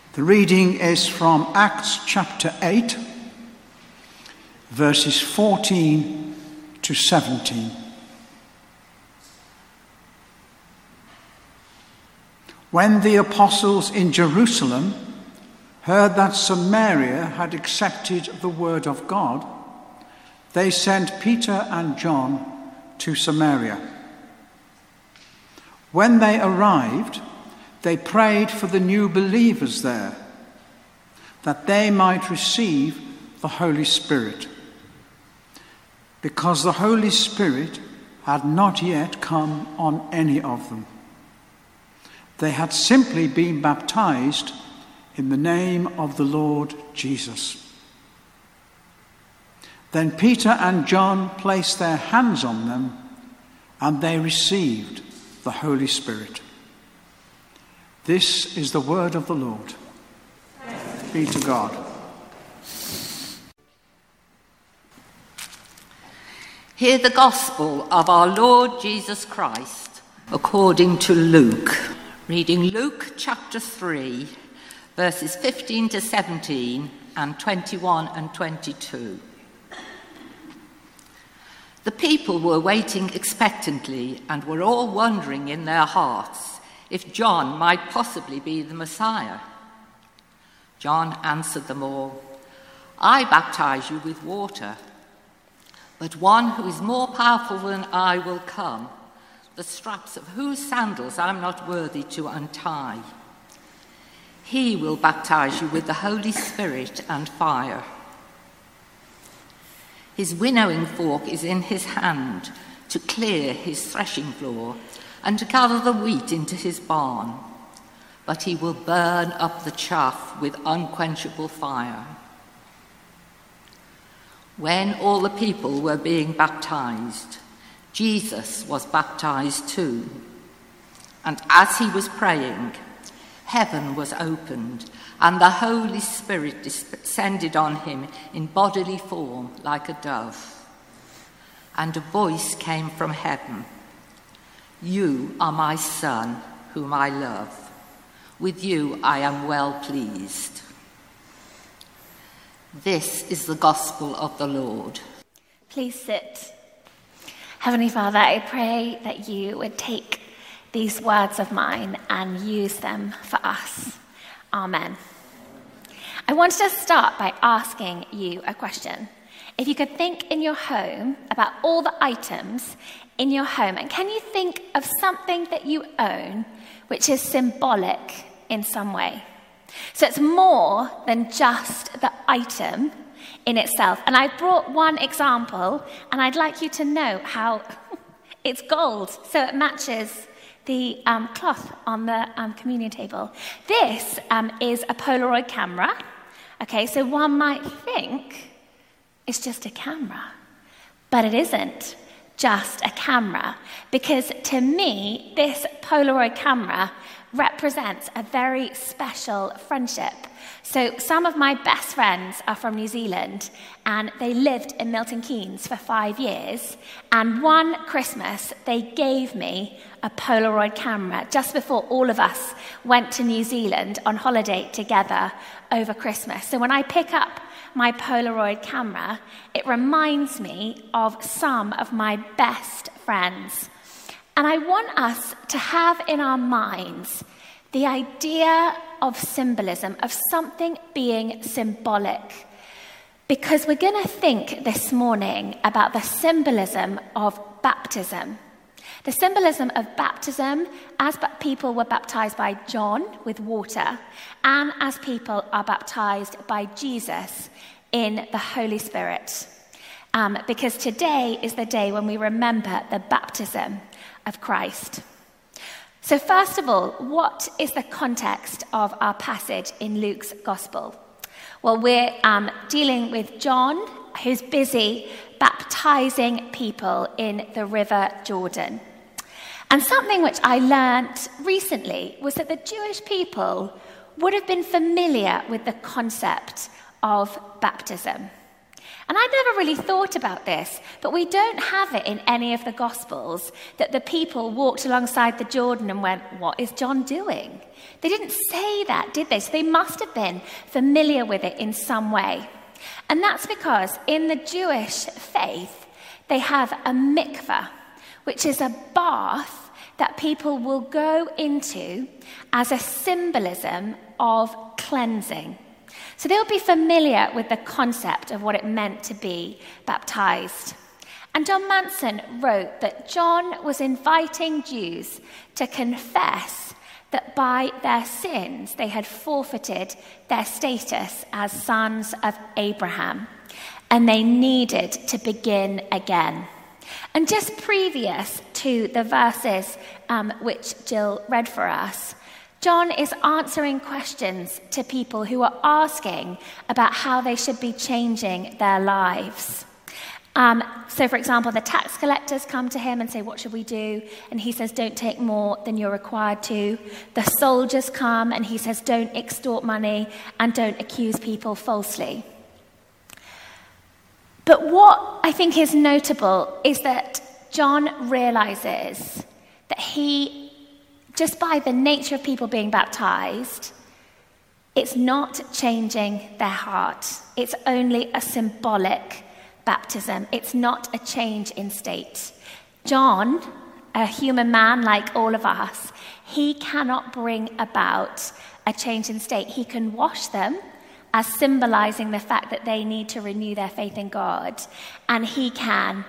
The reading is from Acts chapter 8, verses 14 to 17. When the apostles in Jerusalem heard that Samaria had accepted the word of God, they sent Peter and John to Samaria. When they arrived, they prayed for the new believers there, that they might receive the Holy Spirit, because the Holy Spirit had not yet come on any of them. They had simply been baptized in the name of the Lord Jesus. Then Peter and John placed their hands on them, and they received the Holy Spirit. This is the word of the Lord. Thanks be to God. Hear the gospel of our Lord Jesus Christ according to Luke. Reading Luke chapter 3, verses 15 to 17 and 21 and 22. The people were waiting expectantly and were all wondering in their hearts if John might possibly be the Messiah. John answered them all, "I baptize you with water, but one who is more powerful than I will come, the straps of whose sandals I am not worthy to untie. He will baptize you with the Holy Spirit and fire. His winnowing fork is in his hand to clear his threshing floor and to gather the wheat into his barn, but he will burn up the chaff with unquenchable fire." When all the people were being baptized, Jesus was baptized too. And as he was praying, heaven was opened, and the Holy Spirit descended on him in bodily form like a dove. And a voice came from heaven, "You are my Son, whom I love. With you I am well pleased." This is the gospel of the Lord. Please sit. Heavenly Father, I pray that you would take these words of mine and use them for us. Amen. I wanted to start by asking you a question. If you could think in your home about all the items in your home, and can you think of something that you own which is symbolic in some way? So it's more than just the item in itself. And I brought one example, and I'd like you to know how it's gold, so it matches the cloth on the communion table. This is a Polaroid camera. Okay, so one might think it's just a camera, but it isn't just a camera, because to me, this Polaroid camera represents a very special friendship. So some of my best friends are from New Zealand, and they lived in Milton Keynes for 5 years, and one Christmas they gave me a Polaroid camera just before all of us went to New Zealand on holiday together over Christmas. So when I pick up my Polaroid camera, it reminds me of some of my best friends. And I want us to have in our minds the idea of symbolism, of something being symbolic, because we're going to think this morning about the symbolism of baptism. The symbolism of baptism as people were baptized by John with water, and as people are baptized by Jesus in the Holy Spirit. Because today is the day when we remember the baptism of Christ. So first of all, what is the context of our passage in Luke's Gospel? Well, we're dealing with John, who's busy baptizing people in the River Jordan. And something which I learnt recently was that the Jewish people would have been familiar with the concept of baptism. And I never really thought about this, but we don't have it in any of the Gospels that the people walked alongside the Jordan and went, "What is John doing?" They didn't say that, did they? So they must have been familiar with it in some way. And that's because in the Jewish faith, they have a mikveh, which is a bath that people will go into as a symbolism of cleansing. So they'll be familiar with the concept of what it meant to be baptized. And John Manson wrote that John was inviting Jews to confess that by their sins they had forfeited their status as sons of Abraham, and they needed to begin again. And just previous to the verses which Jill read for us, John is answering questions to people who are asking about how they should be changing their lives. So, for example, the tax collectors come to him and say, "What should we do?" And he says, "Don't take more than you're required to." The soldiers come and he says, "Don't extort money and don't accuse people falsely." But what I think is notable is that John realizes that he, just by the nature of people being baptized, it's not changing their heart. It's only a symbolic baptism. It's not a change in state. John, a human man like all of us, he cannot bring about a change in state. He can wash them as symbolizing the fact that they need to renew their faith in God, and he can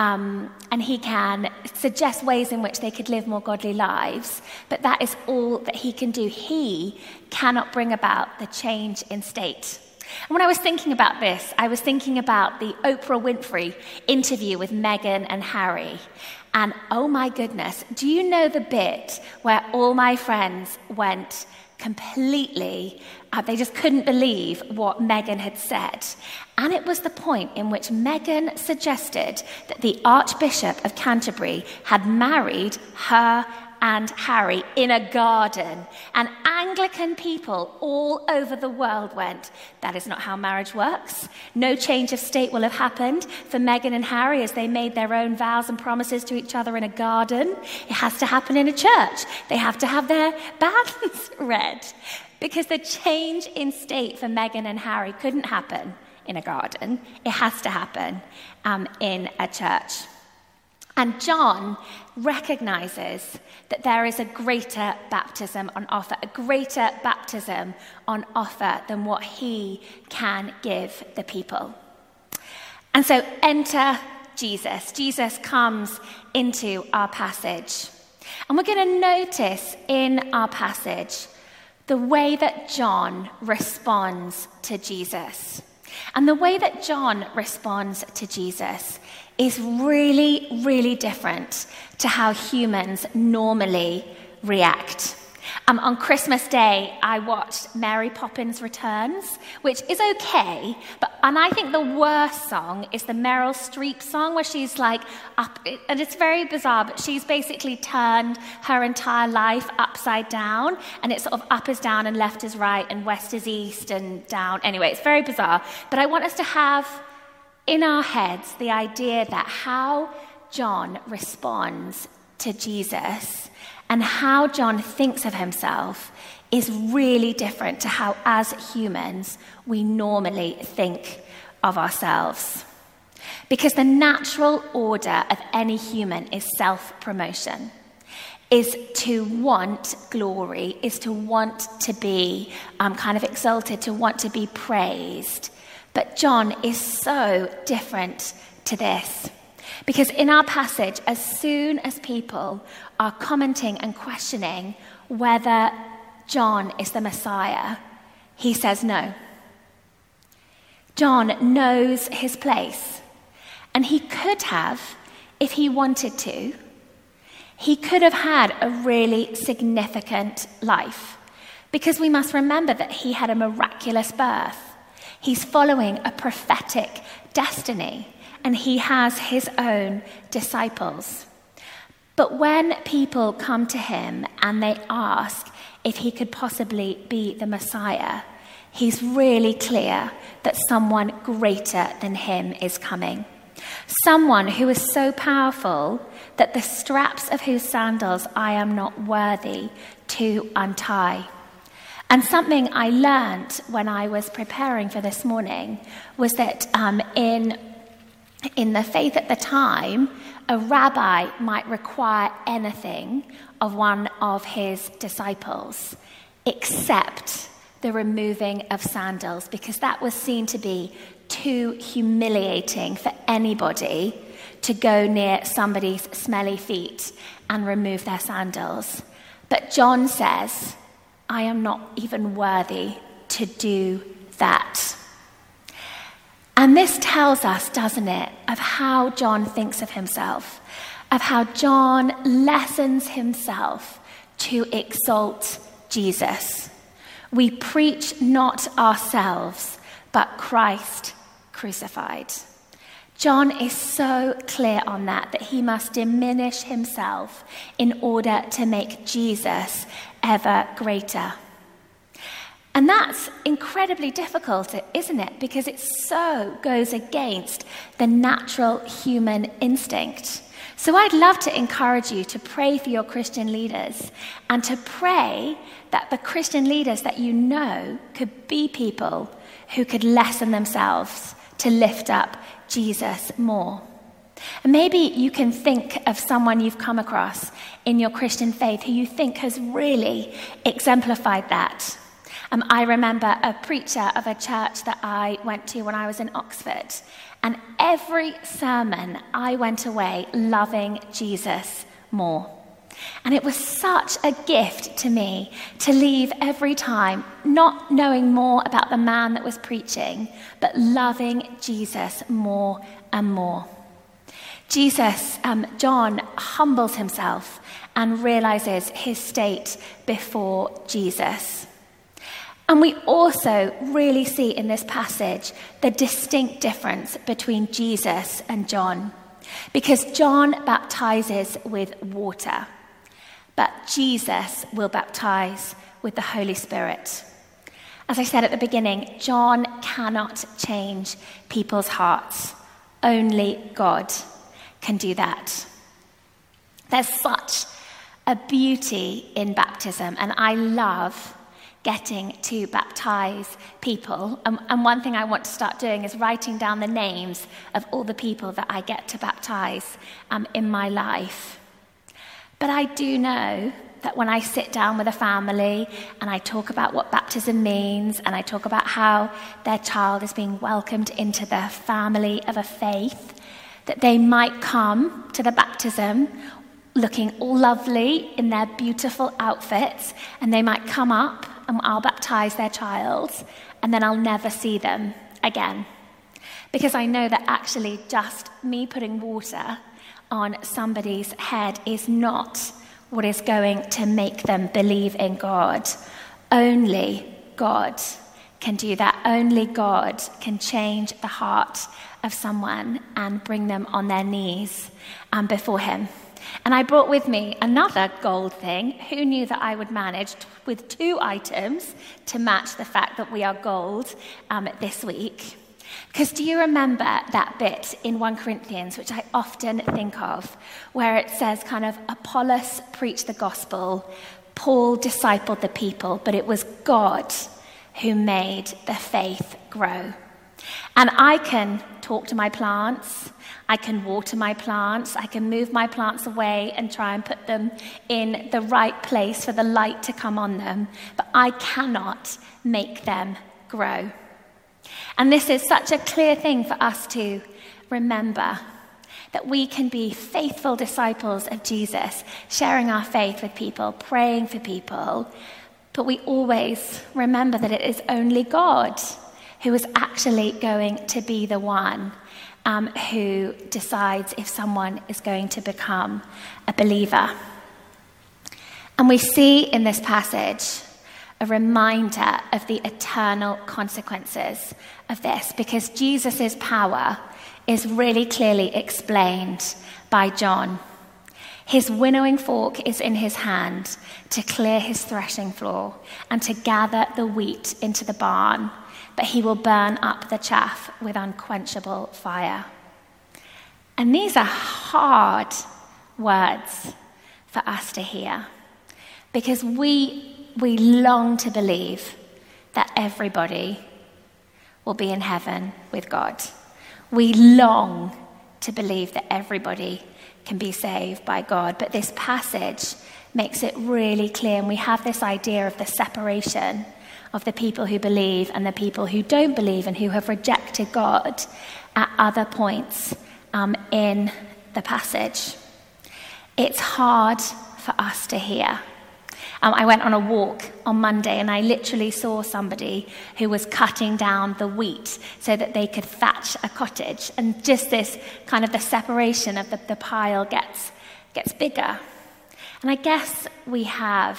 suggest ways in which they could live more godly lives, but that is all that he can do. He cannot bring about the change in state. And when I was thinking about this, I was thinking about the Oprah Winfrey interview with Meghan and Harry. And oh my goodness, do you know the bit where all my friends went completely, they just couldn't believe what Meghan had said. And it was the point in which Meghan suggested that the Archbishop of Canterbury had married her and Harry in a garden. And Anglican people all over the world went, "That is not how marriage works. No change of state will have happened for Meghan and Harry as they made their own vows and promises to each other in a garden. It has to happen in a church. They have to have their banns read." Because the change in state for Meghan and Harry couldn't happen in a garden. It has to happen in a church. And John recognizes that there is a greater baptism on offer, than what he can give the people. And so enter Jesus. Jesus comes into our passage. And we're going to notice in our passage the way that John responds to Jesus. And the way that John responds to Jesus is really, really different to how humans normally react. On Christmas Day, I watched Mary Poppins Returns, which is okay, and I think the worst song is the Meryl Streep song where she's like up, and it's very bizarre, but she's basically turned her entire life upside down, and it's sort of up is down and left is right and west is east and down. Anyway, it's very bizarre, but I want us to have in our heads the idea that how John responds to Jesus and how John thinks of himself is really different to how, as humans, we normally think of ourselves. Because the natural order of any human is self-promotion, is to want glory, is to want to be kind of exalted, to want to be praised. But John is so different to this. Because in our passage, as soon as people are commenting and questioning whether John is the Messiah, he says no. John knows his place. And he could have, if he wanted to, he could have had a really significant life. Because we must remember that he had a miraculous birth. He's following a prophetic destiny. And he has his own disciples. But when people come to him and they ask if he could possibly be the Messiah, he's really clear that someone greater than him is coming. Someone who is so powerful that the straps of whose sandals I am not worthy to untie. And something I learned when I was preparing for this morning was that in the faith at the time, a rabbi might require anything of one of his disciples except the removing of sandals, because that was seen to be too humiliating for anybody to go near somebody's smelly feet and remove their sandals. But John says, I am not even worthy to do that. And this tells us, doesn't it, of how John thinks of himself, of how John lessens himself to exalt Jesus. We preach not ourselves, but Christ crucified. John is so clear on that he must diminish himself in order to make Jesus ever greater. And that's incredibly difficult, isn't it? Because it so goes against the natural human instinct. So I'd love to encourage you to pray for your Christian leaders and to pray that the Christian leaders that you know could be people who could lessen themselves to lift up Jesus more. And maybe you can think of someone you've come across in your Christian faith who you think has really exemplified that. I remember a preacher of a church that I went to when I was in Oxford, and every sermon I went away loving Jesus more. And it was such a gift to me to leave every time not knowing more about the man that was preaching, but loving Jesus more and more. John humbles himself and realizes his state before Jesus. And we also really see in this passage the distinct difference between Jesus and John, because John baptizes with water, but Jesus will baptize with the Holy Spirit. As I said at the beginning, John cannot change people's hearts. Only God can do that. There's such a beauty in baptism, and I love getting to baptize people. And one thing I want to start doing is writing down the names of all the people that I get to baptize in my life. But I do know that when I sit down with a family and I talk about what baptism means and I talk about how their child is being welcomed into the family of a faith, that they might come to the baptism looking all lovely in their beautiful outfits, and they might come up and I'll baptize their child, and then I'll never see them again. Because I know that actually just me putting water on somebody's head is not what is going to make them believe in God. Only God can do that. Only God can change the heart of someone and bring them on their knees before him. And I brought with me another gold thing. Who knew that I would manage with 2 items to match the fact that we are gold this week? Because do you remember that bit in 1 Corinthians, which I often think of, where it says kind of Apollos preached the gospel, Paul discipled the people, but it was God who made the faith grow. And I can talk to my plants, I can water my plants, I can move my plants away and try and put them in the right place for the light to come on them, but I cannot make them grow. And this is such a clear thing for us to remember, that we can be faithful disciples of Jesus, sharing our faith with people, praying for people, but we always remember that it is only God who is actually going to be the one who decides if someone is going to become a believer. And we see in this passage a reminder of the eternal consequences of this, because Jesus' power is really clearly explained by John. His winnowing fork is in his hand to clear his threshing floor and to gather the wheat into the barn, but he will burn up the chaff with unquenchable fire. And these are hard words for us to hear, because we long to believe that everybody will be in heaven with God. We long to believe that everybody can be saved by God. But this passage makes it really clear, and we have this idea of the separation of the people who believe and the people who don't believe and who have rejected God at other points in the passage. It's hard for us to hear. I went on a walk on Monday and I literally saw somebody who was cutting down the wheat so that they could thatch a cottage. And just this kind of the separation of the pile gets bigger. And I guess we have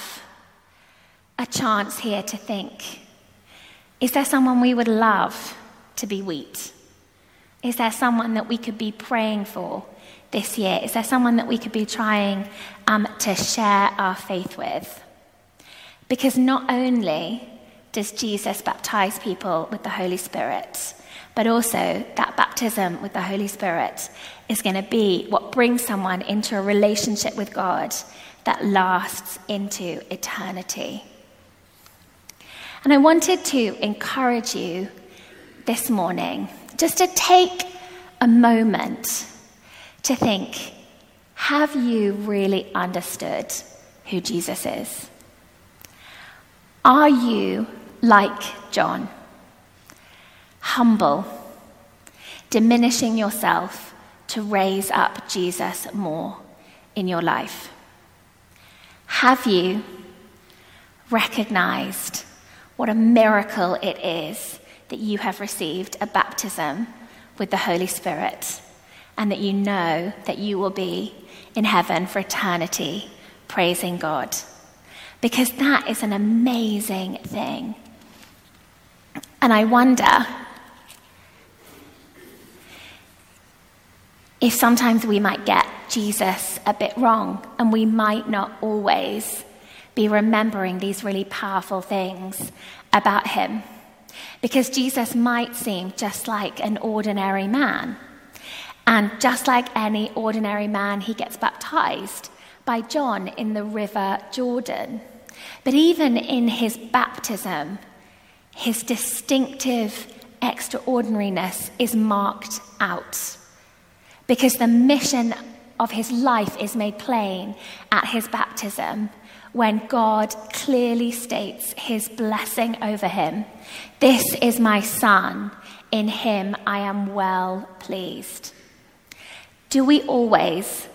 a chance here to think, is there someone we would love to be wheat? Is there someone that we could be praying for this year? Is there someone that we could be trying to share our faith with? Because not only does Jesus baptize people with the Holy Spirit, but also that baptism with the Holy Spirit is going to be what brings someone into a relationship with God that lasts into eternity. And I wanted to encourage you this morning just to take a moment to think, have you really understood who Jesus is? Are you like John, humble, diminishing yourself to raise up Jesus more in your life? Have you recognized what a miracle it is that you have received a baptism with the Holy Spirit, and that you know that you will be in heaven for eternity praising God? Because that is an amazing thing. And I wonder if sometimes we might get Jesus a bit wrong, and we might not always be remembering these really powerful things about him. Because Jesus might seem just like an ordinary man. And just like any ordinary man, he gets baptized by John in the River Jordan. But even in his baptism, his distinctive extraordinariness is marked out. Because the mission of his life is made plain at his baptism, when God clearly states his blessing over him. This is my son, in him I am well pleased. Do we always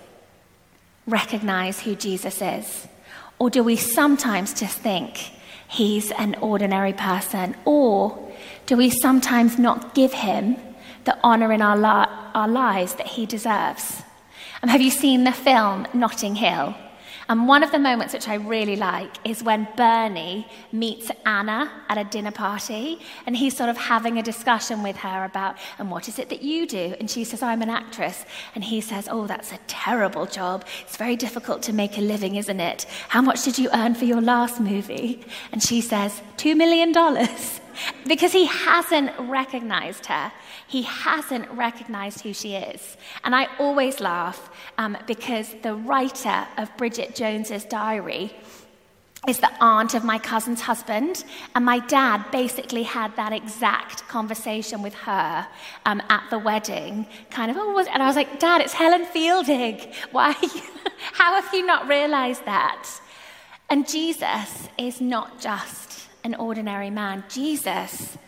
recognize who Jesus is? Or do we sometimes just think he's an ordinary person? Or do we sometimes not give him the honor in our lives that he deserves? Have you seen the film Notting Hill? And one of the moments which I really like is when Bernie meets Anna at a dinner party, and he's sort of having a discussion with her about, and what is it that you do? And she says, I'm an actress. And he says, oh, that's a terrible job. It's very difficult to make a living, isn't it? How much did you earn for your last movie? And she says, $2 million. Because he hasn't recognized her. He hasn't recognized who she is. And I always laugh because the writer of Bridget Jones's Diary is the aunt of my cousin's husband. And my dad basically had that exact conversation with her at the wedding. And I was like, Dad, it's Helen Fielding. Why? How have you not realized that? And Jesus is not just an ordinary man. Jesus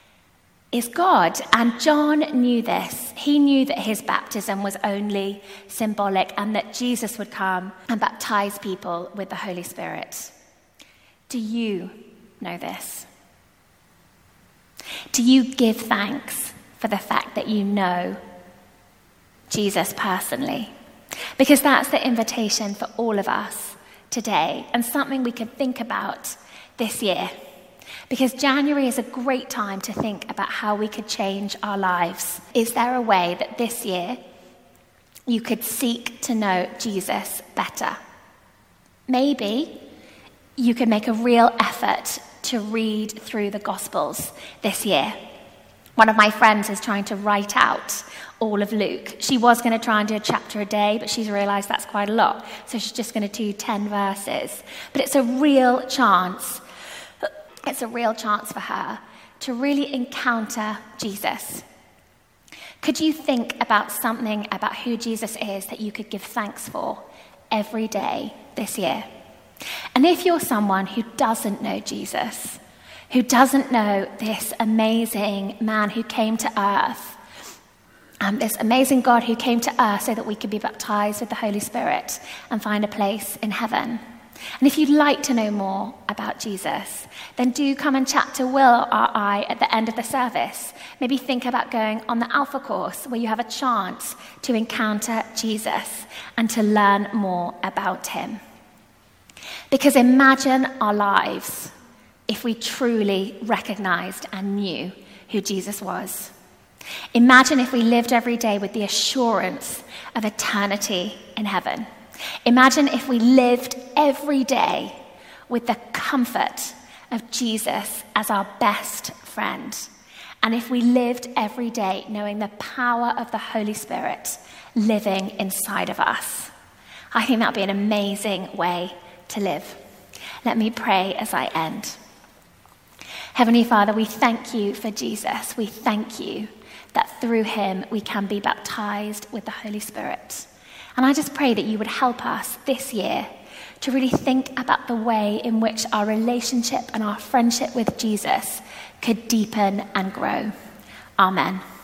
is God. And John knew this. He knew that his baptism was only symbolic and that Jesus would come and baptize people with the Holy Spirit. Do you know this? Do you give thanks for the fact that you know Jesus personally? Because that's the invitation for all of us today, and something we could think about this year. Because January is a great time to think about how we could change our lives. Is there a way that this year you could seek to know Jesus better. Maybe you could make a real effort to read through the Gospels this year. One of my friends is trying to write out all of Luke. She was going to try and do a chapter a day, but she's realised that's quite a lot. So she's just going to do 10 verses. But it's a real chance. It's a real chance for her to really encounter Jesus. Could you think about something about who Jesus is that you could give thanks for every day this year? And if you're someone who doesn't know Jesus, who doesn't know this amazing man who came to earth, this amazing God who came to earth so that we could be baptized with the Holy Spirit and find a place in heaven. And if you'd like to know more about Jesus, then do come and chat to Will or I at the end of the service. Maybe think about going on the Alpha course where you have a chance to encounter Jesus and to learn more about him. Because imagine our lives if we truly recognized and knew who Jesus was. Imagine if we lived every day with the assurance of eternity in heaven. Imagine if we lived every day with the comfort of Jesus as our best friend. And if we lived every day knowing the power of the Holy Spirit living inside of us. I think that would be an amazing way to live. Let me pray as I end. Heavenly Father, we thank you for Jesus. We thank you that through him we can be baptized with the Holy Spirit. And I just pray that you would help us this year to really think about the way in which our relationship and our friendship with Jesus could deepen and grow. Amen.